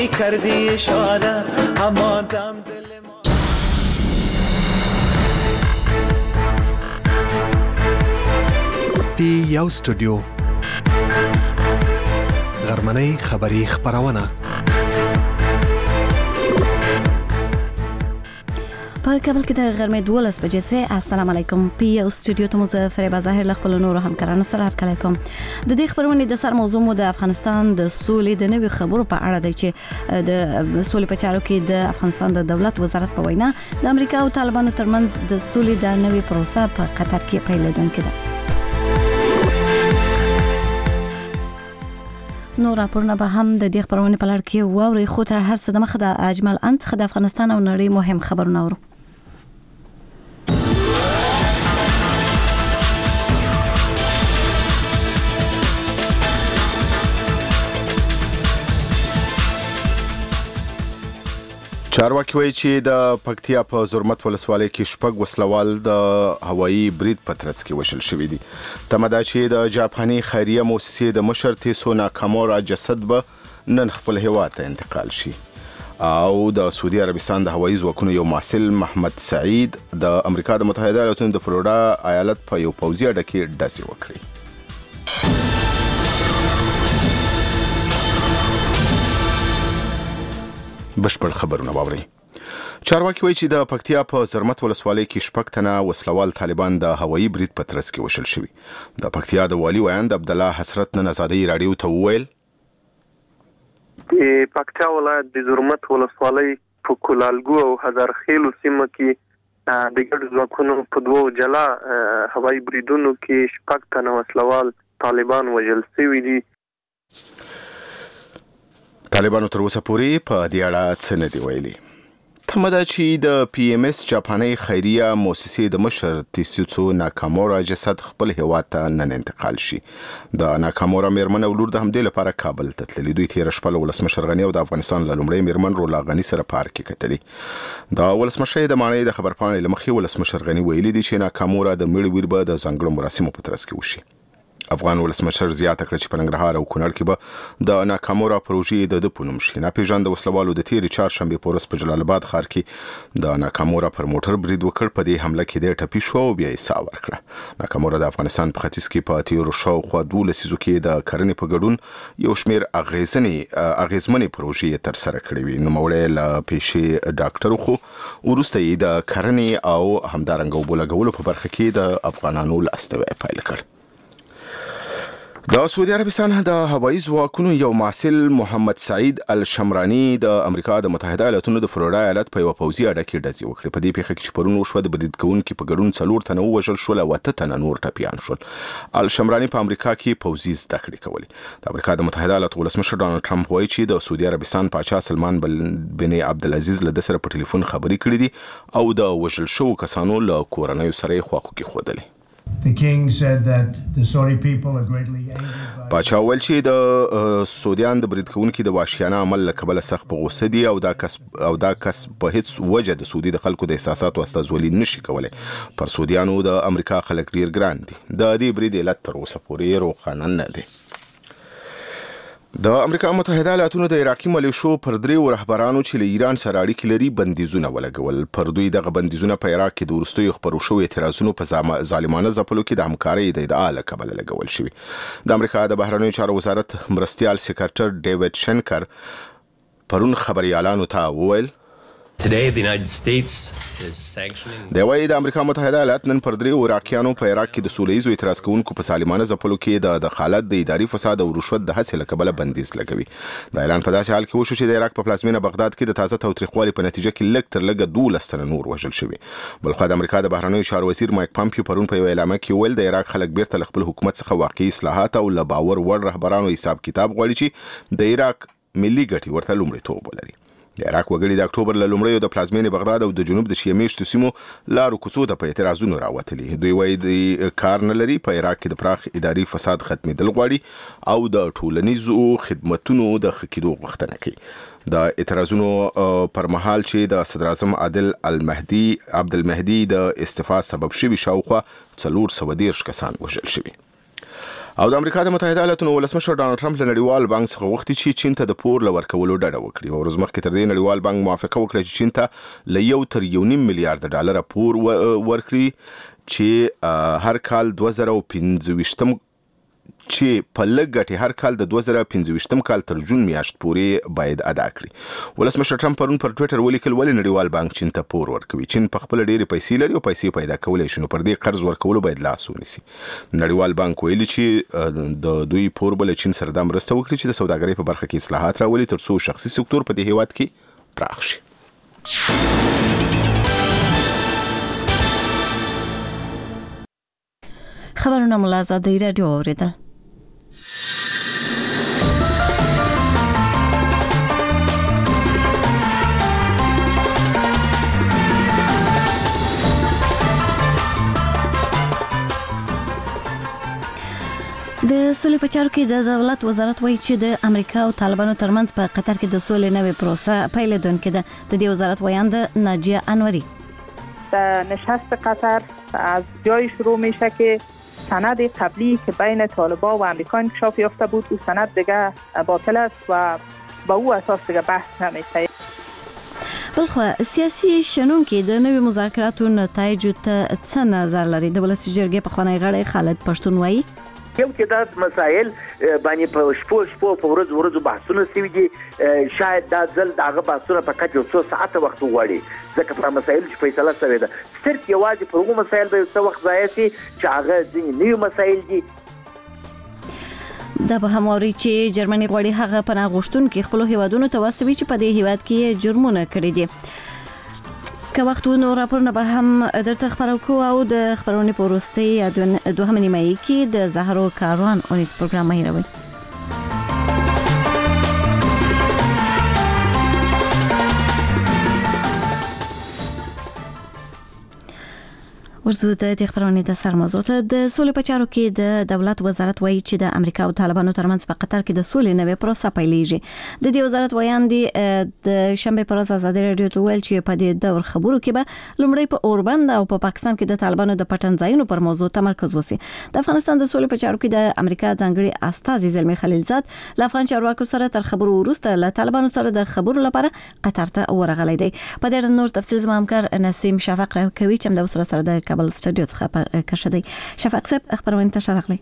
کردی اشاره همادم دل ما پی یو سټوډیو غرمنۍ خبری خبرونه په کابل کې د غرمې 12 بجې سوی. السلام علیکم. پی یو سټوډیو ته مو زه فریبا ظاهر له خپل نورو همکارانو سره هرکلی کوم. د دې خبرونې د سر موضوع مو د افغانستان د سولې د نوي خبرو په اړه دی چې د سولې په چارو کې د افغانستان د دولت وزارت په وینا د امریکا او طالبانو ترمنځ د سولې د نوي پروسه په قطر کې پیلېدونکې ده. نور راپورونه به هم د دې خبرونې په لړ کې واورئ، خو تر هر څه د مخه د اجمل انت څخه د افغانستان او نړۍ مهم خبرونه اورو. چارواکي وایي چې د پکتیا په زرمت ولسوالۍ کې شپږ وسلوال د هوایي برید په ترڅ کې وژل شوي دي. تمه ده چې د جاپاني خیریه موسسې د مشر تیسو ناکامورا جسد به نن خپل هیواد ته انتقال شي. او د سعودي عربستان د هوایي ځواکونو یو مسؤل محمد سعید د امریکا د متحده ایالاتونو د فلوریډا ایالت په یو پوځي اډه کې ډزې وکړې. بشپړ خبرونه واورئ. چارواکي وایي چې د پکتیا په زرمت ولسوالۍ کې شپږ تنه وسلوال طالبان د هوایي برید په ترڅ کې وژل شوي. د پکتیا د والي ویاند عبدالله حسرت نن ازادۍ راډیو ته وویل د پکتیا ولایت د زرمت ولسوالۍ په کولالګو او هزارخیلو سیمه کې د ګډو ځواکونو په دوو جلا هوایي بریدونو کې شپږ تنه وسلوال طالبان وژل شوي دي. طالبانو تر اوسه پورې په دې اړه څه نه دي ویلي. تمه ده چې د پی ام اس جاپاني خیریه موسسې د مشر تیسو ناکامورا جسد خپل هیواد ته نن انتقال شي. د ناکامورا میرمن او لور د همدې لپاره کابل ته تللي. دوی تیر شپه له ولسمشر غني او د افغانستان له لومړي میرمن رولا غني سره پارک کې کتلي. د ولسمشر د مانۍ د خبرپاڼې لمخې ولسمشر غني ویلي دي چې ناکامورا د مړي ویر به د ځانګړو مراسمو په ترڅ کې وشي. افغان ولسمشر زیاته کړه چې په ننګرهار او کونړ کې به د ناکامورا پروژې د په نوم شي. ناپېژاند وسلوالو د تیرې چهارشنبې په ورځ په جلال آباد ښار کې د ناکامورا پر موټر برید وکړ. په دې حمله کې د ټپي شو او بیا یې ساه ورکړه. ناکامورا د افغانستان په ختیځ کې په تیرو شاوخوا 12 لسیزو کې د کرنې په ګډون یو شمېر اغیزمنې پروژې ترسره کړې وې. نوموړی له پیشې ډاکټر خو وروسته یې د کرنې او همدارنګه اوبو لګولو په برخه کې د افغانانو لاسنیوی پیل کړ. د سعودي عربستان د هوایي ځواکونو یو مسؤل محمد سعید الشمرانی د امریکا د متحده ایالاتونو د فلوریډا ایالت په یو پوځي اډه کې ډزې وکړې. په دې پیښه کې چې پرون وشوه د برید کوونکي په ګډون 4 تنه ووژل شول او 8 تنه نور ټپیان شول. الشمرانی په امریکا کې پوځي زده کړې کولې. د امریکا د متحده ایالاتو ولسمشر ډانلډ ټرمپ وایي چې د سعودي عربستان پاچا سلمان بن عبدالعزیز له سره په ټلیفون خبرې کړې دي او د وژل شوو کسانو له کورنیو سره یې خواخوږي ښودلې. The king said that the Saudi people are greatly angered by پاچا ویل چې د سعودیان د برید کوونکي د وحشیانه عمل له کبله سخت په غوسه دي او دا کس په هیڅ وجه د سعودي د خلکو د احساساتو استازولي نشي کولای. پر سعودیانو د امریکا خلک ډیر ګران دي. د دې برید علت تر اوسه پورې روښانه نه دی. د امریکا متحده ایالاتونو د عراقي ملیشو پر 3 رهبرانو چې له ایران سره اړیکې لري بندیزونه ولګول. پر دوی دغه بندیزونه په عراق کې د وروستیو خپرو شویو اعتراضونو په ظالمانه ځپلو کې د همکارۍ د ادعا له کبله لګول شوي. د امریکا د بهرنیو چارو وزارت مرستیال سکرټر ډیوډ شنکر پرون خبريالانو ته وویل Today, the United States is sanctioning. د وایي د امریکا متحده ایالات نن پر 3 عراقیانو په عراق کې د سولهییزو اعتراض کوونکو په سالمانه ځپلو کې د دخالت د اداري فساد او رشوت د هڅې له کبله بندیز لګوي. دا اعلان په داسې حال کې وشو چې د عراق په پلازمینه بغداد کې د تازه تاوتریخوالي په نتیجه کې لږ تر لږه 12 تنه نور وژل شوي. بلخو د امریکا د بهرنیو چارو وزیر مایک پامپیو پرون په یو اعلامیه کې ویل د عراق خلک بیرته له خپل حکومت څخه واقعي اصلاحات او له باور وړ رهبرانو حساب کتاب غواړي چې د عراق ملي ګټې ورته لومړیتوب ولري. د عراق وګړي د اکتوبر له لومړیو د پلازمینې بغداد او د جنوب د شیعه میشتو سیمو لارو کوڅو ته په اعتراضونو راوتلي. دوی وایي د کار نه لري په عراق کې د پراخ اداري فساد ختمېدل غواړي او د ټولنیزو خدمتونو د ښه کېدو غوښتنه کوي. د اعتراضونو پر مهال چې د صدر اعظم عبدالمهدي د استعفا سبب شوي شاوخوا 430 کسان وژل شوي. او د امریکا د متحده ایالاتو ولسمشر ډانلډ ټرمپ له نړیوال بانک څخه غوښتي چې چین ته د پور لورکولو ډډه وکړي. ورځ مخکې تر دې نړیوال بانک موافقه وکړه چې چین ته له 1 تر 1.5 میلیارډ ډالر پور ورکړي چې هر کال 2025 چې په لګټي هر کال د 2025 کال تر جون میاشت پورې باید ادا کړي. ولسمشر ټرمپ پرون پر ټوئیټر ولیکل ولې نړیوال بانک چین ته پور ورکوي. چین په خپل ډېری پیسې لري او پیسې پیدا کولای شي، نو پر دې قرض ورکولو باید لاس ونیسي. نړیوال بانک ویلي چې د دوی پور بل چین سره د مرسته وکړي چې د سوداګرۍ په برخه کې اصلاحات راولي ترڅو شخصي سکتور په دې هیواد کې پراخ شي. خبرونه مو له آزادۍ راډیو اوریدل. د سولې په چارو کې د دولت وزارت وایي چې د امریکا او طالبانو ترمنځ په قطر کې د سولې نوې پروسه پیلېدونکې ده. د دې وزارت ویاند ناجیه انوری: نشست قطر از جای شروع میشه که سند قبلی که بین طالبان و امریکا انکشاف یافته بود او سند دیگه باطل است و با او اساس دیگه بحث نمیشه. بلخو سیاسي شنونکي د نوې مذاکراتو نتایج ته څه نظر لري؟ د ولسي جرګې پخوانی غړی خالد پښتون وایي یو تعداد مسائل باندې په شپو په ورځو بحثونه شوي دي. شاید دا ځل دغه بحثونه فقط یو څو ساعته وخت وغواړي ځکه په مسایل چې فیصله شوې ده. صرف یوازې په هغو مسایل به یو څه وخت ضایع شي چې هغه ځینې نوي مسایل دي. دا به هم واري چې جرمني غواړي هغه پناه غوښتونکي خپلو هیوادونو ته واستوي چې په دې هیواد کې جرمونه کړي دي. که وخت نو راپورونه به هم درته خبرو کوو او د خبرونې په وروستۍ دوهمه نیمایي کې د زهرو کاروان اونیز پروګرام مهیروي. ورزو د خبرونې د سرمازو ته د سولې په چارو کې د دولت وزارت وایي چې د امریکا او طالبانو ترمنځ په قطر کې د سولې نوې پروسه پیلېږي. د دې وزارت ویاندې د شنبه پر ورځ ازادي راډیو ته ویل چې په دې دور خبرو کې به لومړی په اوربند او په پاکستان کې د طالبانو د پټنځایونو پر موضوع تمرکز وشي. د افغانستان د سولې په چارو کې د امریکا ځانګړي استازي زلمی خلیلزاد له افغان چارواکو سره تر خبرو وروسته له طالبانو سره د خبرو لپاره قطر ته ورغلی دی. په دې نور تفصیل زما همکار نسیم شفق راکوي چې د وسره سره د کابل سټډیو څخه کښدي. شفق صاحب خبرونه ته شارغلی.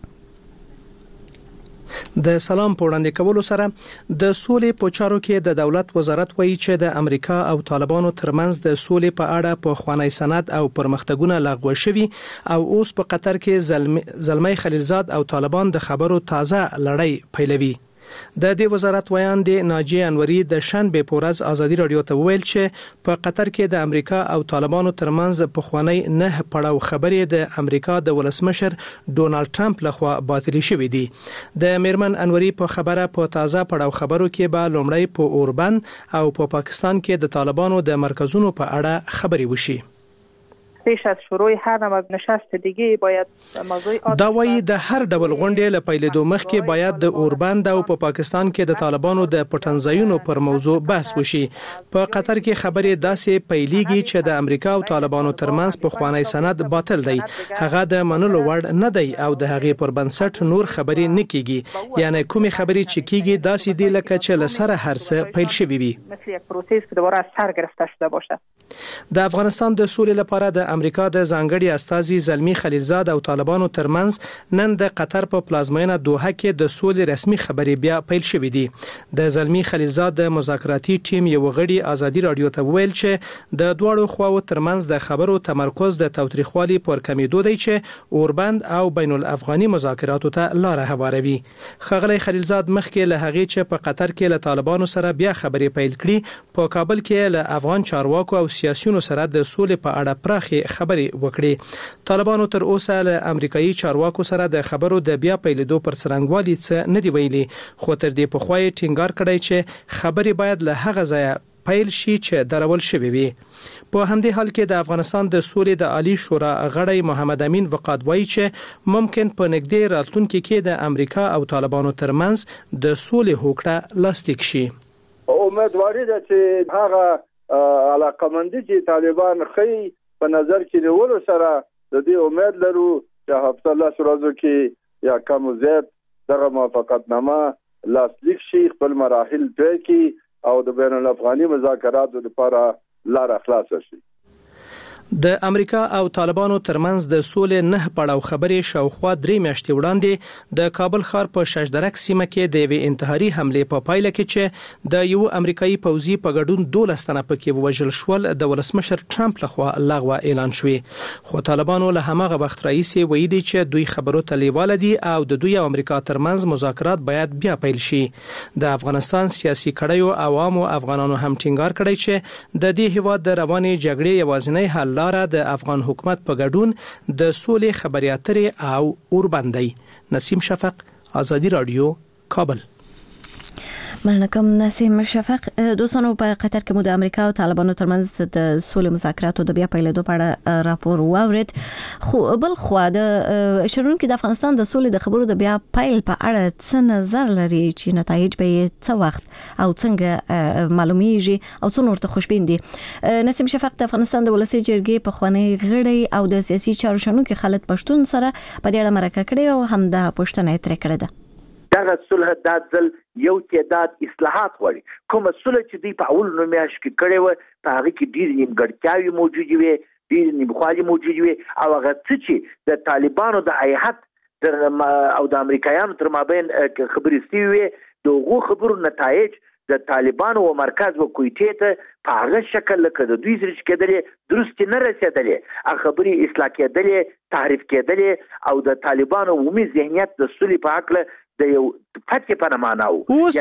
د سلام په وړاندې کولو سره د سولې په چارو کې د دولت وزارت وایي چې د امریکا او طالبانو ترمنځ د سولې په اړه په خوانی سند او پرمختګونه لغوه شوي او اوس په قطر کې زلمی خلیلزاد او طالبان د خبرو تازه لړۍ پیلوي. د دې وزارت ویاندې ناجیه انوری د شنبه په ورځ ازادي راډیو ته وویل چې په قطر کې د امریکا او طالبانو ترمنځ په خوانی 9 پړاو خبرې د امریکا د ولسمشر ډونالد ټرمپ لخوا باطل شوې دي. د میرمن انوری په خبره په تازه پړاو خبرو کې به لومړی په اوربند او په پاکستان کې د طالبانو د مرکزونو په اړه خبرې وشي. پیش از شروع هر نوع نشست دیگه باید موضوع دا وایي د هر ډول غونډې له پیلېدو مخکې باید د اوربند او په پاکستان کې د طالبانو د پټنځایونو پر موضوع بحث وشي. په قطر کې خبرې داسې پیلېږي چې د امریکا او طالبانو ترمنځ په خوانی سند باطل دی. هغه د منلو وړ نه دی او د هغې پر بنسټ نور خبرې نه کیږي. یعنی کومې خبرې چې کیږي داسې دی لکه چې له سره هر څه پیل شوی وي. مثل یک پروسس که دوباره از سر گرفته شده باشه. د افغانستان د سولې لپاره د امریکا د ځانګړي استازي زلمی خلیلزاد او طالبانو ترمنځ نن د قطر په پلازمینه دوحه کې د سولې رسمي خبرې بیا پیل شوې دي. د زلمی خلیلزاد د مذاکراتي ټیم یو غړي ازادي راډیو ته ویل چې د دواړو خواو ترمنځ د خبرو تمرکز د تاوتریخوالي پر کمیدو دی چې اوربند او بین الافغاني مذاکراتو ته لار هواروي. خغلی خلیلزاد مخکې له هغې چې په قطر کې له طالبانو سره بیا خبرې پیل کړي په کابل کې له افغان چارواکو او سیاسيونو سره د سولې په اړه پراخه خبرې وکړي. طالبانو تر اوسه له امریکایي چارواکو سره د خبرو د بیا پیلېدو پر څرنګوالي څه نه دی ویلي، خو تر دې په خوای ټینګار کړی چې خبرې باید له هغه ځایه پیل شي چې درول شوی وي. په همدې حال کې د افغانستان د سولې د عالی شورا غړی محمد امین وقاد وایي چې ممکن په نږدې راتلونکي کې د امریکا او طالبانو ترمنځ د سولې هوکړه لاسلیک شي. امیدواري ده چې هغه علاقمندي چې طالبان خي په نظر کې نیولو سره د دې امید لرو چې هفته الله ورځو کې یا کم زیات دغه موافقتنامه لاسلیک شي، خپل مراحل طی کړي او د بین الافغاني مذاکراتو لپاره لار خلاصه شي. د امریکا او طالبانو ترمنځ د سولې 9 پړاو خبرې شاوخوا 3 میاشتې وړاندې د کابل ښار په ششدرک سیمه کې د یوې انتحاري حملې په پایله کې چې د یو امریکایي پوځي په ګډون 12 تنه پکې ووژل شول د ولسمشر ټرمپ لخوا لغوه اعلان شوې. خو طالبانو له هماغه وخت راهیسې ویلي دي چې دوی خبرو ته لیواله دي او د دوی او امریکا ترمنځ مذاکرات باید بیا پیل شي. د افغانستان سیاسي کړیو عوامو افغانانو هم ټینګار کړی چې د دې هیواد د روانې جګړې یوازینی حل لاره د افغان حکومت په ګډون د سولې خبرې اترې او اوربندۍ. نسیم شفق، آزادی رادیو، کابل. مننه کوم نسیم شفق. دوستانو په قطر کې مو د امریکا او طالبانو ترمنځ د سولې مذاکراتو د بیا پیلېدو په اړه راپور واورید. خو بل خو د شرونکو د افغانستان د سولې د خبرو د بیا پیل په اړه څه نظر لري چې نتایج به څه وخت او څنګه معلومیږي او څو نورته خوشبین دي. نسیم شفق د افغانستان د ولسی جرګې په خوانی غړي او د سیاسي چارو شنونکو خالد پښتون سره په دې اړه مرکه کړې او هم د پښتنې ترې کړې ده. دغه صلح د ځل یو تعداد اصلاحات غواړي. کوم صلح چې دوی په اول نومیاش کې کړي و په هغه کې ډېر نیمګړتیاوې موجود وي، ډېر نیمخوالي موجود وي او هغه څه چې د طالبانو د هیئت او د امریکایانو تر مابین خبرې سوي وي، دغه خبرو نتایج د طالبانو او مرکز و کویټې ته په هغه شکل لکه د دوی سره چې کېدلې درست نه رسېدلې، هغه خبرې اصلاح کېدلې، تعریف کېدلې او د طالبانو عمومي ذهنیت د سولې په حق د یو فتح په معنا اوس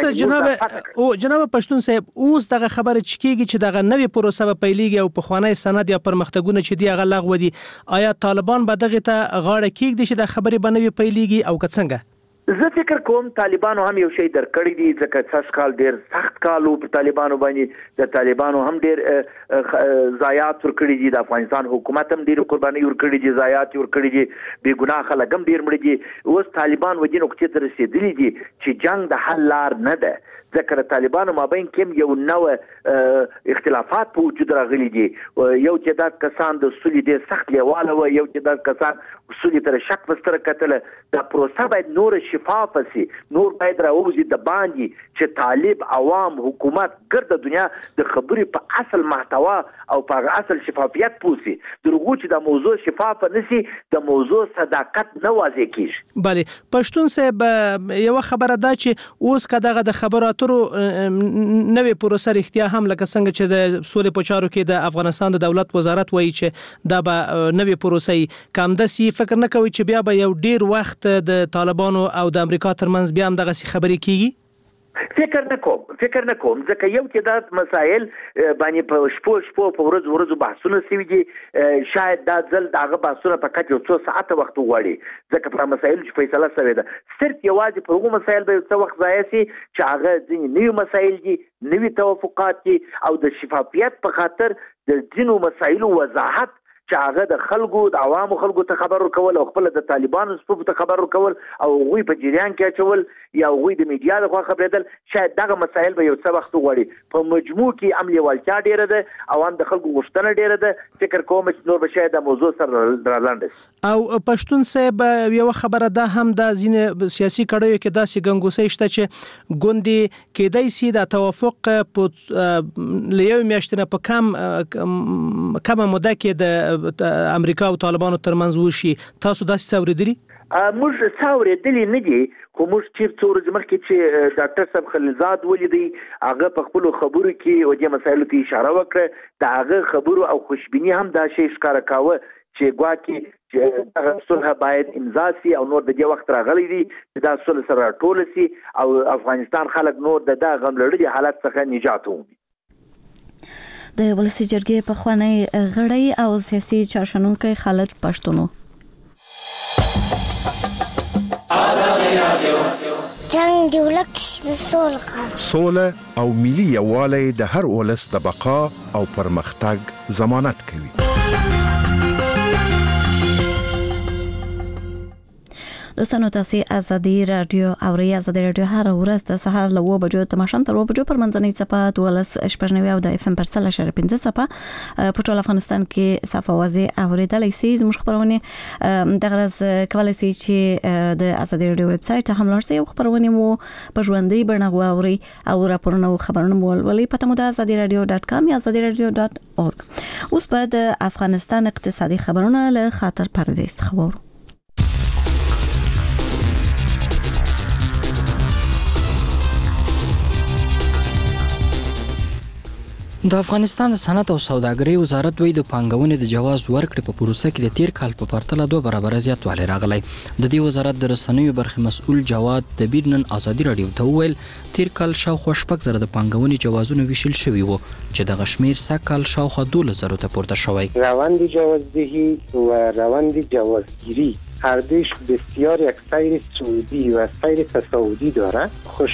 جناب پښتون صاحب، اوس دغه خبره چې کیږي چې دغه نوې پروسه په پیلېږي او په خوانی سند یا پرمختګونه چې دی هغه لغوه دي، آیا طالبان به دغه ته غاړه کېږدي چې د خبرې بنوي پیلېږي او که څنګه؟ زه فکر کوم طالبانو هم یو شی درکړی دی، ځکه ساس کال ډیر سخت کال په طالبانو باندې، د طالبانو هم ډیر ضایعات ورکړي دي، د افغانستان حکومت هم ډیر قرباني ورکړي دي، ضایعات ورکړي دي، بې ګناه خلک هم ډیر مړي دي. اوس طالبان وجې نقطې ته رسېدلي دي چې جنگ د حل لار نه ده، ځکه د طالبانو مابین کې یو نوع اختلافات په وجود راغلي دي. یو تعداد کسان د سولې ډیر سخت لیواله و، یو تعداد کسان سولې تر شک پستر کتله. دا پروسه باید نور شفاف سي، نور باید راوځي د باندې چې طالب عوام حکومت ګرد دنیا د خبرې په اصل محتوا او په اصل شفافیت پوسي. درغو چې د موضوع شفاف نشي، د موضوع صداقت نه واضح کیږي. بله پښتون صاحب، یو خبره ده چې اوس کداغه د خبرو اترو نوې پروسه اختیار هم لکه څنګه چې د سولې په چارو کې د افغانستان د دولت وزارت وایي چې دا به نوې پروسه کامدسي، فکر نه کوي چې بیا به یو ډیر وخت د طالبانو او د امریکا ترمنځ بیا هم دغه خبرې کیږي؟ فکر نه کوم ځکه یو تعداد مسایل باندې په شپو په ورځو بحثونه سوي دي. شاید دا ځل دغه بحثونه په کچه 2 ساعته وخت وغواړي، ځکه په مسایل چې فیصله شوې ده صرف یوازې په هغو مسایل به څه وخت ضایع شي چې هغه ځینې نوي مسایل دي، نوي توافقات دي او د شفافیت په خاطر د ځینو مسایلو وضاحت چې هغه د خلکو د عوامو خلکو ته خبر ورکول او خپل د طالبانو صفوف ته خبر ورکول او غوي په جریان کې اچول یا غوي د میډیا لخوا خبرېدل، شاید دغه مسایل به یو څه وخت وغواړي. په مجموع کې عملي والتیا ډیره ده، عوام د خلکو غوښتنه ډیره ده. فکر کوم چې نور به شاید د موضوع سره رالاندې او پښتون صاحب یو خبره ده هم د ځینې سیاسي کړیو کې داسې ګنګوسې شته چې ګوندې کېدای سي د توافق په لیو میاشتنه په کم موده کې د امریکا او طالبانو ترمنځ وشي. تاسو داسې څوریدلی؟ موږ څوریدلی نه دي، خو موږ چې څو ورځې مخکې چې ډاکټر صاحب خلیلزاد ولیدی، هغه په خپلو خبرو کې او د مسایلو ته اشاره وکړه. د هغه خبرو او خوشبیني هم دا شی ښکاره کاوه چې ګواکې چې هغه صلح باید امضا سي او نور د دې وخت راغلی دی چې دا صلح سره ټول سي او افغانستان خلک نور د غم لړلي حالت څخه نجات ومومي. د ولسی جرګې په خوانی غړی او سیاسي چارشنونکو خالد پښتونو. جنگ دی ولک سوله او ملي یووالی د هر ولس د بقا او پرمختګ ضمانت کوي. دوستانو تاسو ازادي رادیو او ازادي رادیو هر ورځ د سهار له 9 بجو ته ماښام تر 9 بجو پر منځنۍ صفه 12 او د اف ام پر 3.15 صفه په ټول افغانستان کې صفه وازي اوریدلای شئ. زموږ خبرونه د غرض کولای شي چې د ازادي رادیو ویب سټ هم لرسي او خبرونه مو په ژوندۍ بڼه غواوري او راپورونه او خبرونه مو ولولئ په تمو د azadiradio.com یا azadiradio.org. اوس په د افغانستان اقتصادي خبرونه له خاطر پردیس خبرو. د افغانستان صنعت او سوداګرۍ وزارت وایي د پانګونې د جواز ورکړې په پروسه کې د تیر کال په پرتله 2 برابر زیاتوالی راغلی. د دې وزارت د رسنیو برخې مسؤل جواد دبیر نن ازادي رادیو ته وویل تیر کال شاوخوا 6,000 د پانګونې جوازونه ویشل شوي وو چې د غشمیر سکهال شاوخوا 12,000 ته پورته شوی. روند جوازدهی و روند جوازگیری هر دوش بسیار یک سیر سعودی و سیر تصاعدی داره.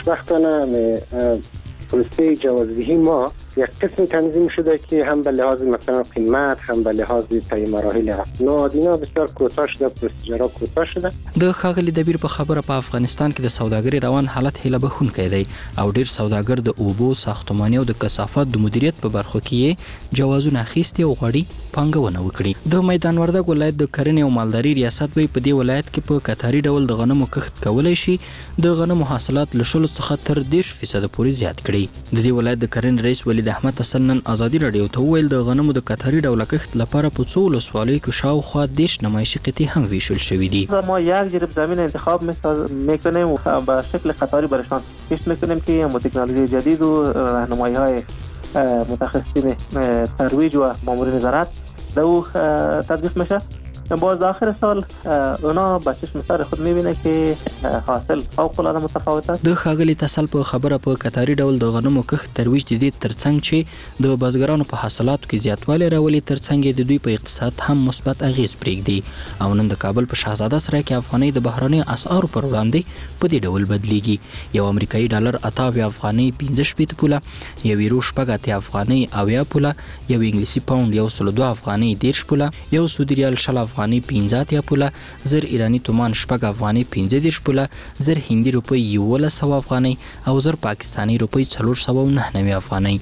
خوشبختانه پروسه جوازدهی ما یک قسم تنظیم شده که هم به لحاظ مثلا قیمت هم به لحاظ طی مراحل اسناد اینا بسیار کوتاه شده، پروسیجرها کوتاه شده. د ښاغلي دبیر په خبره په افغانستان کې د سوداګرۍ روان حالت هیله بخښونکی دی او ډیر سوداګر د اوبو، ساختماني او د کثافات د مدیریت په برخو کې جوازونه اخیستي او غواړي پانګونه وکړي. د میدان وردګ ولایت د کرنې او مالداري ریاست وی په دې ولایت کې په کتاري ډول د غنمو کښت کولای شي د غنمو حاصلات له 10 څخه تر 10% پورې زیات کړي. د دې ولایت د کرنې رئیس ولید احمد حسن نن ازادي رادیو ته ویل د غنمو د کتاري ډول کښت لپاره په څو ولسوالیو کې شاوخوا 10 نمایشي قطعې هم ویشل شوې دي. ما یک جریب زمین انتخاب میکنیم و به شکل قطاری برشان کشت میکنیم که با تکنولوژی جدید و راهنمایی های متخصصین ترویج و مامورین زراعت دو تطبیق میشه. باز آخر سال اونا با چشم سر خود میبینه که حاصل فوق العاده متفاوت است. د ښاغلي تسل په خبره په کتاري ډول د غنمو کښت ترویج د دې ترڅنګ چې د بزګرانو په حاصلاتو کې زیاتوالی راولي ترڅنګ د دوی په اقتصاد هم مثبت اغیز پرېږدي او نن د کابل په شاهزاده سرای کې افغانۍ د بهرنۍ اسعارو پر وړاندې په دې ډول بدلیږي. یو امریکایي ډالر 88 افغانۍ 15 پوله، یو یورو 80 افغانۍ 80 پوله، یو انګلیسي پاوند 102 افغانۍ 10 پوله، یو سعودي ریال 60 افغانۍ 15 پوله، زر ایرانی تومان 6 افغانۍ 15 پوله، زر هندي روپۍ 1100 افغانۍ او زر پاکستانی روپۍ 499 افغانۍ.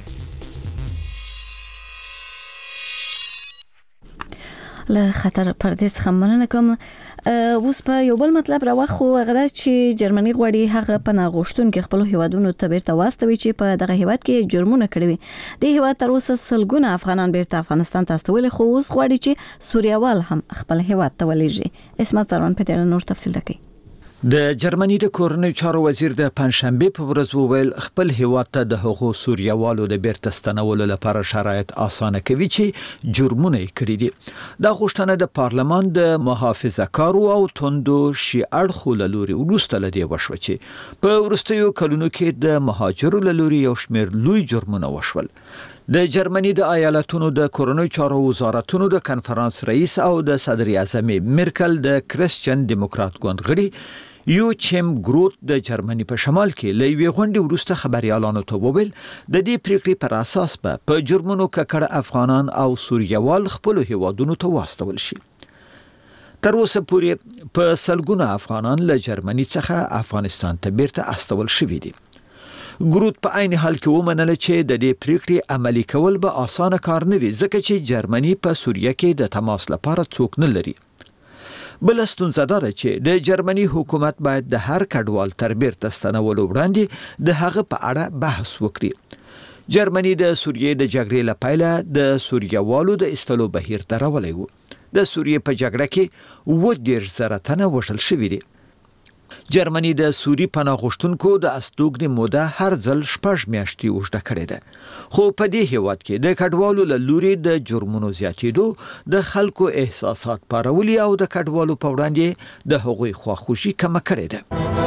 له خطر پردیس خمنه کوم. اوس په یو بل مطلب راوخو غدا چې جرمني غوړي هغه په ناغوښتون کې خپل هیوادونو ته بیرته واستوي چې په دغه هیواد کې جرمونه کړی. د هیواد تر اوسه سلګونه افغانان بیرته افغانستان ته استول خو اوس غوړي چې سوریوال هم خپل هیواد ته ولېږي. اسمت زروان په دې نور تفصیل کوي. د جرمني د کورنیو چارو وزیر د پنځشنبه په ورځ وویل خپل هیواد ته د هغو سوریوالو د بیرته ستنولو لپاره شرایط اسانه کوي چې جرمونه کړی دي. دا غوښتنه د پارلمان د محافظه‌کارو او توندو شیعړخو لوري ورسته لدی وشو چې په ورستیو کلونو کې د مهاجرو لوري یو شمېر لوی جرمونه وشول. د جرمني د ایالتونو د کورنیو چارو وزارتونو د کنفرانس رئیس او د صدر اعظم مرکل د کریسچن دیموکرات ګوند غړي یو چیم ګروت د جرمني په شمال کې لوی غونډې ورسته خبريالانو ته وویل د دې پریکړې پر اساس په جرمونو ککړ افغانان او سوریوال خپل هیوادونو ته واستول شي. تر اوسه پورې په سلګونه افغانان له جرمني څخه افغانستان ته بیرته استول شوي دي. ګروت په عین حال کې ومنله چې د دې پریکړې عملي کول به اسانه کار نه وي ځکه چې جرمني په سوریه کې د تماس لپاره څوک نه لري. بل ستونزه ده چې د جرمني حکومت باید د هر کډوال تر بیرته ستنولو وړاندې د هغه په اړه بحث وکړي. جرمني د سوریې د جګړې لپاره د سوریوالو د استلو بهیر درولی وو. د سوریې په جګړه کې 10,000 تنه وژل شوي دي. جرمني د سوري پناه غوښتونکو د استوګنې موده هر ځل 6 میاشتې اوږده کړې ده. خو په دې هیواد کې د کډوالو له لوري د جرمونو زیاتېدو د خلکو احساسات پارولي او د کډوالو په وړاندې د هغوی خواخوشي کمه کړې ده.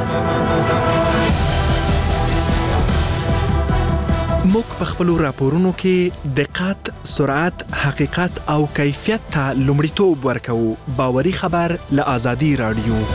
موږ په خپل راپورونو کې دقت، سرعت، حقیقت او کیفیت ته لومړیتوب ورکوو. باوري خبر له ازادي رادیو.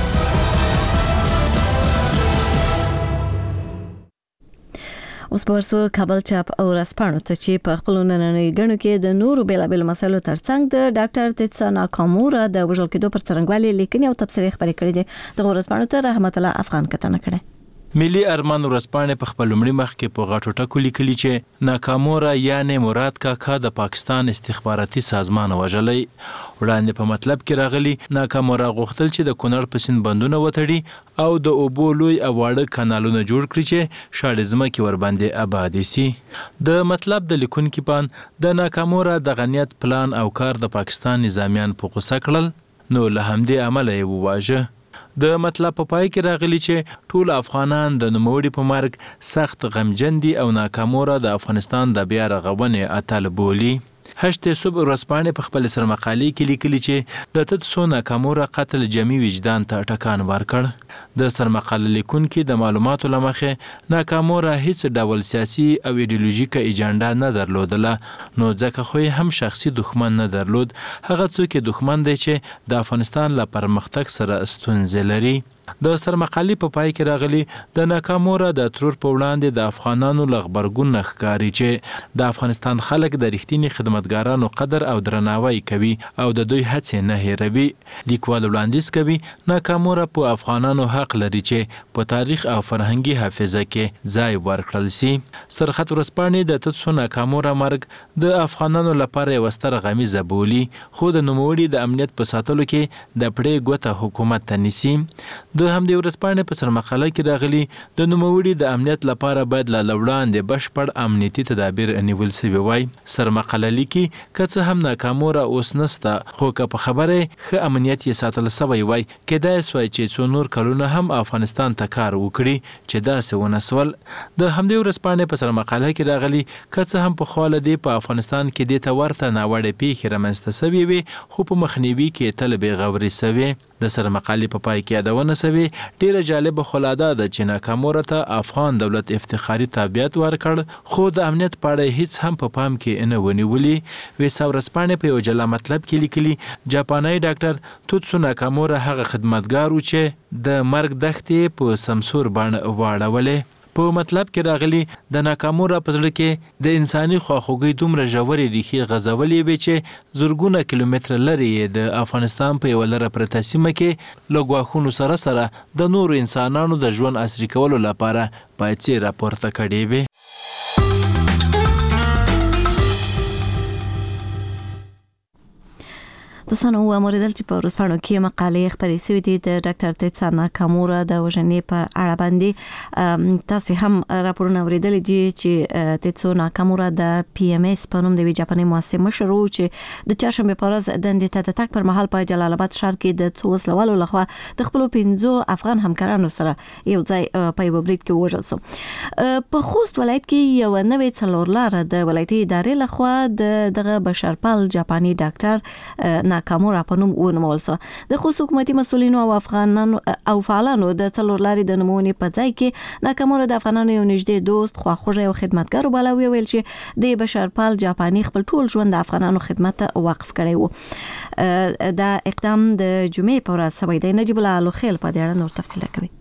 اوس په ورسو کابل چاپ او رسپانو ته چې په خپل نننۍ غنو کې د نورو بیلابل مسایلو ترڅنګ د ډاکټر تیتسا ناکامورا د وژل کېدو پر څرنګوالي لیکنې او تبصرې خبرې کړې دي د رسپانو ته رحمت الله افغان کتنه کړې. ملي ارمان ورځپاڼې په خپل لومړي مخ کې په غاټو ټکو لیکلي چې ناکامورا یعنی مراد کاکا د پاکستان استخباراتي سازمان وژلی. وړاندې په مطلب کې راغلي ناکامورا غوښتل چې د کونړ په سیند بندونه وتړي او د اوبو لوی او واړه کانالونه جوړ کړي چې شاړې ځمکې ورباندې آبادې سي. د مطلب د لیکونکي پان د ناکامورا د غنیت پلان او کار د پاکستان نظامیان په غوسه کړل، نو له همدې امله یې وواژه. د مطلب په پای کې راغلی چې ټول افغانان د نوموړي په مرګ سخت غمجن دي او ناکامورا د افغانستان د بیا رغونې اتل بولي. هشت صبح ورځپاڼې په خپل سرمقالې کې لیکلي چې د تیتسا ناکامورا قتل جمعي وجدان ته ټکان ورکړ. د سرمقاله لیکونکي د معلوماتو له مخې ناکامورا هیڅ ډول سیاسي او ایډیولوژیکه اجنډا نه درلودله، نو ځکه خو هم شخصي دښمن نه درلود. هغه څوک دښمن دی چې د افغانستان له پرمختګ سره ستونزې لري. د سرمقالې په پای کې راغلي د ناکامورا د ترور په وړاندې د افغانانو له غبرګون نه ښکاري چې د افغانستان خلک د رښتیني خدمتګارانو قدر او درناوی کوي او د دوی هڅې نه هیروي. لیکوال وړاندیز کوي ناکامورا په افغانانو حق لري چې په تاریخ او فرهنګي حافظه کې ځای ورکړل سي. سرخط ورځپاڼې د تیتسا ناکامورا مرګ د افغانانو لپاره یوه ستره غمیزه بولي، خو د نوموړي د امنیت په ساتلو کې د پړې ګوته حکومت ته نیسي. د همدې ورځپاڼې په سرمقاله کې راغلي د نوموړي د امنیت لپاره باید له وړاندې بشپړ امنیتي تدابیر نیول سوي وای. سرمقاله لیکي که څه هم ناکامورا اوس نسته، خو که په خبره ښه امنیت یې ساتل سوی وای، کېدای سوای چې څو نور کلونه هم افغانستان ته کار وکړي، چې داسې ونه سول. د همدې ورځپاڼې په سرمقاله کې راغلي که څه هم پخوا له دې په افغانستان کې دې ته ورته ناوړه پیښې رامنځته سوي وي، خو په مخنیوي کې تل بېغوري سوي. د سرمقالې په پای کې یادونه سوي ډیره جالبه خو لا دا ده چې ناکامورا ته افغان دولت افتخاري تابعیت ورکړ، خو د امنیت په اړه هیڅ هم په پام کې نه ونیولي. ویسا ورځپاڼې په یو جلا مطلب کې لیکلي جاپاني ډاکټر تیتسا ناکامورا هغه خدمتګار و چې د مرګ دښتې په سمسور بڼه واړولې. په مطلب کې راغلي د ناکامورا په زړه کې د انساني خواخوږۍ دومره ژورې ریښې غځولې وې چې زرګونه کیلومتره لرې یې د افغانستان په یوه لره پرته سیمه کې له ګواښونو سره سره د نورو انسانانو د ژوند عصري کولو لپاره پایڅې راپورته کړې وې. دوستانو اوریدل چې په ورځپاڼو کې مقالې خپرې شوې دي د ډاکټر تیتسا ناکامورا د وژنې پر اړه باندې. تاسو هم راپورونه اوریدلي دي چې تیتسا ناکامورا د پی ام اس په نوم د وی جاپاني مؤسسې مشر و چې د چهارشنبه په ورځ دندې ته د تګ پر مهال په جلال آباد ښار کې د څو وسلوالو لخوا د خپل 15 افغان همکارانو سره یو ځای په یو برید کې وژل شو. په خوست ولایت کې یو نوې څلورلاره د ولایتي ادارې لخوا دغه بشرپال جاپاني ډاکټر ناکامورا په نوم ونومول شو. د خوست حکومتي مسؤلینو او افغانانو او فعالانو د څلورلارې د نومونې په ځای کې ناکامورا د افغانانو یو نږدې دوست، خواخوږی او خدمتګار وباله. ویل چې د بشرپال جاپاني خپل ټول ژوند د افغانانو خدمت ته وقف کړی و. دا اقدام د جمعې په ورځ شوی دی. نجیب الله لوخیل په دې اړه نور تفصیل کوي.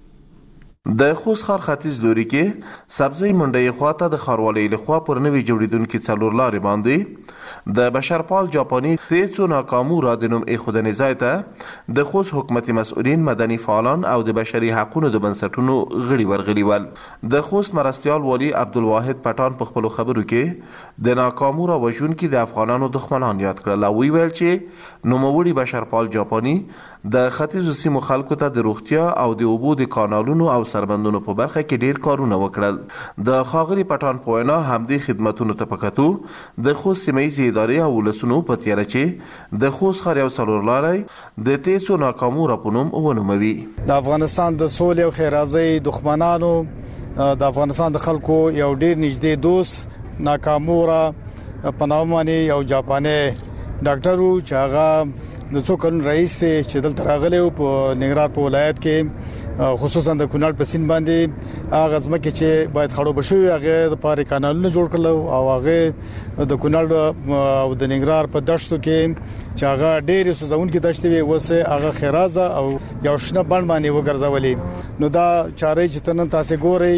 د خوست ښار ختیځ لوري کې سبزی منډۍ خواته د ښاروالۍ لخوا پر نوې جوړېدونکي څلورلارې باندې د بشرپال جاپاني تیتسا ناکامورا د نوم ایښودنې ځای ته د خوست حکومتي مسؤلین، مدني فعالان او د بشري حقونو د بنسټونو غړي ورغلي ول. د خوست مرستیال والي عبدالواحد پټان په خپلو خبرو کې د ناکامورا وژونکي د افغانانو دښمنان یاد کړل او ویل چې نوموړي بشرپال جاپاني د ختیځو سیمو خلکو ته د روغتیا او د اوبو د کانالونو او سربندونو په برخه کې ډیر کارونه وکړل. د ښاغلي پټان په وینا همدې خدمتونو ته په کتو د خوست سیمه ییزې ادارې او ولسونو په تیاره چې د خوست ښار یو څلورلاری د تیتسا ناکامورا په نوم ونوموي. د افغانستان د سولې او ښېرازۍ دښمنانو د افغانستان د خلکو یو ډیر نږدې دوست ناکامورا په نوم باندې یو جاپاني ډاکټر و چې هغه د څو کلونو رئیس دی چې دلته راغلی و په ننګرهار په ولایت کې، خصوصا د کونړ په سیند باندې هغه ځمکې چې باید خړوبه شوي هغه د پاره کانالونه جوړ کړل او هغه د کونړ او د ننګرهار په دشتو کې چې هغه ډېر سوزونکي دشتې وي اوس هغه خیرازه او یو شنه بڼ باندې وګرځولې. نو دا چارې چې تاسو ګورئ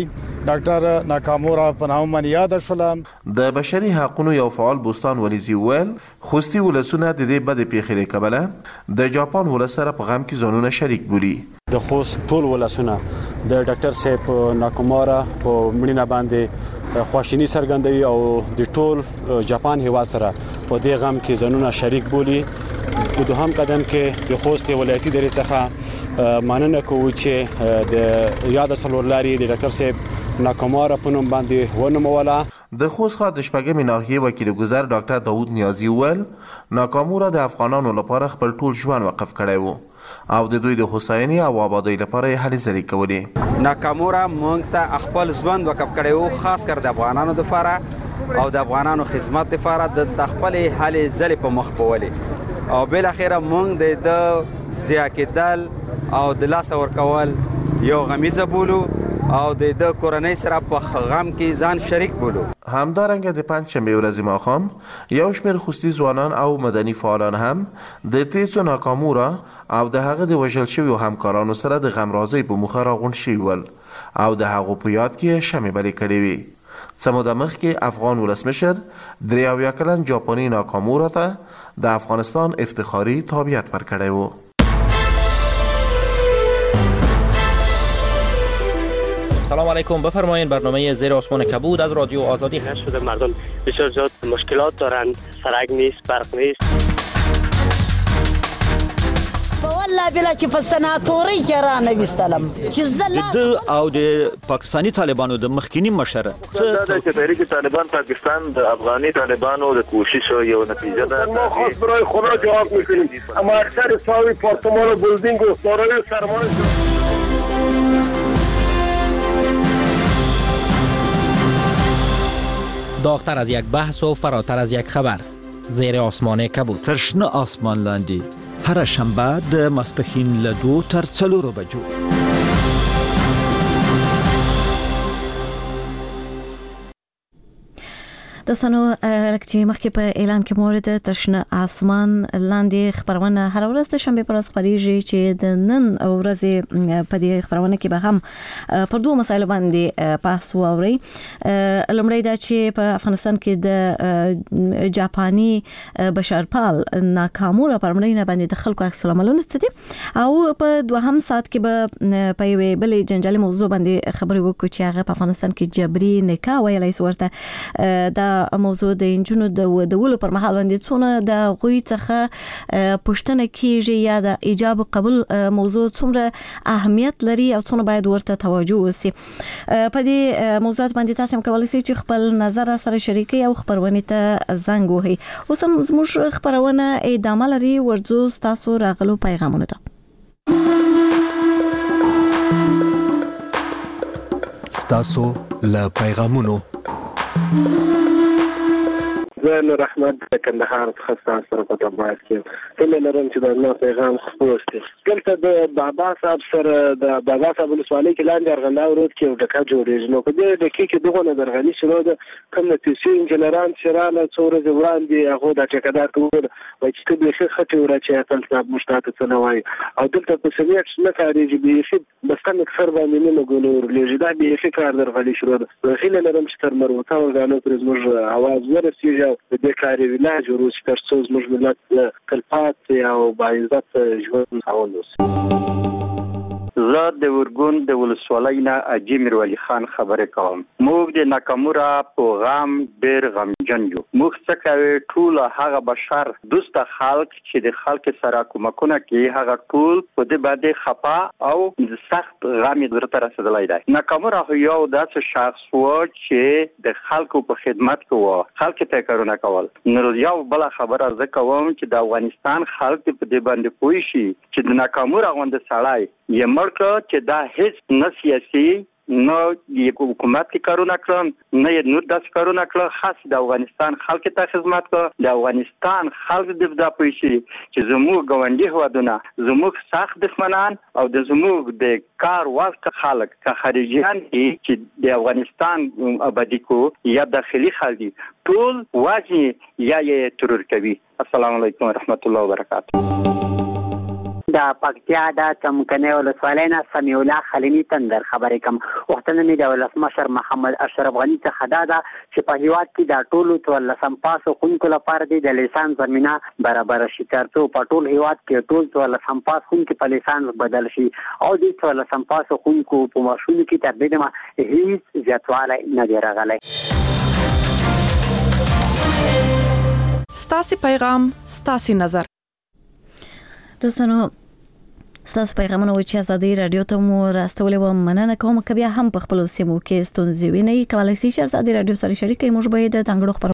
ډاکټر ناکامورا په نامه باندې یاد شول. د بشري حقوقو یو فعال بوستان ولیزي ویل خوستي ولسونه د دې بد پیښې کبله د جاپان ولس سره په غم کې ځانونه شریک بولي. د خوست ټول ولسونه د ډاکټر صاحب ناکامورا په مړینه باندې خواشینی څرګندوي او د ټول جاپان هیواد سره په دې غم کې ځانونه شریک بولي. په دوهم قدم کې د خوست ولایتي درې څخه مننه کوو چې د یاد څلورلاري د ډاکټر صاحب ناکامورا په نوم باندې ونوموله. د خوست ښار د شپږمې ناحیې وکیل ګذر ډاکټر داوود نیازي ویل ناکامورا د افغانانو لپاره خپل ټول ژوند وقف کړی وو او د دوی د هوساینې او آبادۍ لپاره یې هلې ځلې کولې. ناکامورا موږ ته خپل ژوند وقف کړی وو، خاص کر د افغانانو لپاره او د افغانانو خدمت لپاره د خپل هلې ځلې په مخ بولې او بل اخیره موږ د ضیاء کېدل او د لاس ورکول یو غمیزه بولو او د کورنۍ سره په غم کې ځان شریک بولو. همدارنګه د پنجشنبې ورځې ماښام یو شمېر خوستي ځوانان او مدني فعالان هم د تیسو ناکامورا او د هغه د وژل شویو همکارانو سره د غمرازۍ په موخه راغونډ شوي ول او د هغو په یاد کې شمې بلې کړې وې. څه موده مخکې افغان ولسمشر 73 کلن جاپاني ناکامورا ته د افغانستان افتخاري تابعیت ورکړی و. سلام علیکم، بفرمایید. برنامه زیر آسمان کبود از رادیو آزادی هست. شده مردم بسیار زیاد مشکلات دارند، سرک نیست، برق نیست. والله بلا چې په سناتوري کې را نه وستلم چې زله او د پاکستانی طالبانو د مخکینی مشر څه د تحریک طالبان پاکستان د افغاني طالبانو د کوشش یو نتیجه ده. ما خاص برای خدا جواب میکنیم اما اکثر ساوی پارتمان و بلدینگ و دارای سرمایه داغتر از یک بحث و فراتر از یک خبر. زیر آسمان کبود. ترشنه آسمان لاندی هر شنبه د ماسپښین له 2 تر 4 بجو. دوستانو لکه چې مخکې په اعلان کې مورد تشنه آسمان لاندې خبرونه هر ورځ د شنبه پر ورځ خبريږي چې د نن ورځې په دې خبرونه کې به هم پر دوه مسایلو باندې بحث ووري. لومړی دا چې په افغانستان کې د جاپاني بشرپال ناکامورا پر مړینه باندې د خلکو عکس العملونه څه دي او په دوهم ساعت کې به په یوې بلې جنجالي موضوع باندې خبرې وکړو چې هغه په افغانستان کې جبري نکاح ویلای ورته دا موضوع د انجونو د ودولو پر مهال باندې څونه د غوي څخه پښتنه کیږي یا د ایجاب قبول موضوع څومره اهمیت لري او څونه باید ورته توجه وسی. په دې موضوعات باندې تاسو هم کولای شئ چې خپل نظر سره شریکي او خبرونه ته زنګ وهي. اوس هم زموږ خبرونه ادامه لري ورځو تاسو راغلو پیغامونه ته. تاسو له پیغامونو زه نور احمد د کندهار څخه سره په تماس کې هله لرم چې د نور پیغام خپور شي. دلته د بابا صاحب سره د بابا صاحب ولسوالۍ کې لاندې ارغندا ورود کې ډکه جوړېږي. نو په دې ډکې کې دغه درغلي شروع ده کوم نتیجې انجنيران چې رااله څوره ځوړاندې هغه د ټیکدار ټول وایي چې به ښه خټي ورچې تل صاحب مشتاق څه نه وایي او دلته په سمیت نه کاریږي به شي بس کم اکثر باندې نه ګولور لږ دا به ښه کار درغلي شروع ده. هله لرم چې تر مربوطه ورغانو پر زموږ आवाज ورسیږي د دې کاري ویلاج وروسته تر څو زموږ ملت کلپات او باعزت ژوند حواله. زه د ورګون د ولسوالۍ نه اجمیر ولی خان خبرې کوم. موږ د ناکامورا په غم ډېر غمجن یو. موږ څه کوي ټول هغه بشر دوست خلک چې د خلک سره کومکونه کوي هغه ټول په دې باندې خفا او سخت غم درته رسیدلی دی. ناکامورا یو داسې شخص و چې د خلکو په خدمت کې و، خلک ته کارونه کول. نو یو بل خبره زه کوم چې د افغانستان خلک په دې باندې پوه شي چې د ناکامورا غوندې سړی یې مرکه چې دا هیڅ نه سیاسي نه د حکومت کې کارونه کړم نه یې نور داسې کارونه کړل، خاص د افغانستان خلک ته خدمت کړ. د افغانستان خلک د دا پوه شي چې زموږ ګاونډي هیوادونه زموږ سخت دښمنان او د زموږ د کار واسطه خلک که خارجیان دي چې د افغانستان آبادي کو یا داخلي خلک دي ټول واجی یا یې ترور کوي. السلام علیکم ورحمت الله وبرکاته. د پکتیا د چمکنه ولسوالۍ نه سمیع الله خلیلي تندر خبرې کوم. وختونه مې د ولسمشر محمد اشرف غني څخه دا ده چې په هیواد کې د ټولو 14 پاسو خونکو لپاره د لیسانس زمينه برابر شي ترڅو په ټول هیواد کې ټول 14 پاس خونکو په لیسانس بدل شي او د 14 پاسو خونکو په ماشوم کې تر دې ما هیڅ زیاتوالی نه دی راغلی. ستاسو پیغام ستاسو نظر. دوستانو ستاسو پیغامونه چې ازادي رادیو ته مو راستولې و مننه کوم. که بیا هم په خپل سیمو کې ستونزې وینئ کولای شئ چې ازادي رادیو سره شریک کړئ. موږ به د ځانګړو